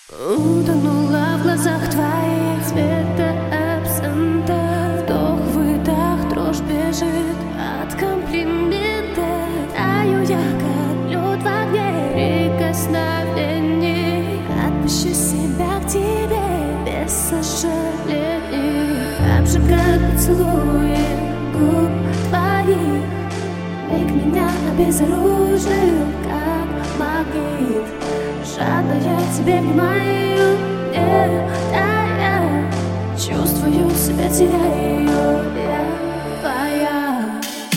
Утонула в глазах твоих цвета абсента. Вдох-выдох, дрожь бежит от комплимента. Таю я, как лед в огне прикосновений. Отпущу себя к тебе без сожалений. Обжигают поцелуи губ твоих. Миг меня обезоружил, как магнит. Жадно я тебе внимаю, да я чувствую себя, теряю, я твоя.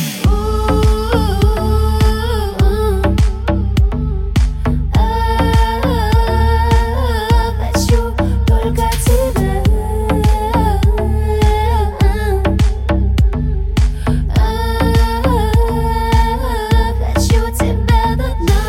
Хочу только тебя. Хочу тебя до дна.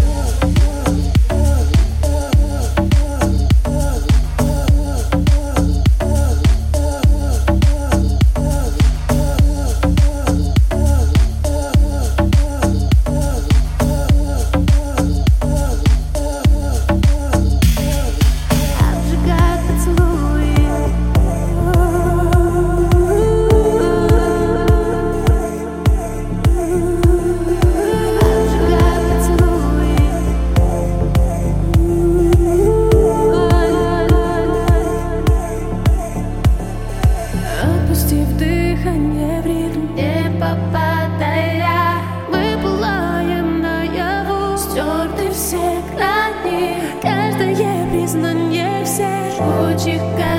Отпустив дыхание в ритм, не попадая, мы пылаем наяву, стерты все грани. Каждое признание всех жгучих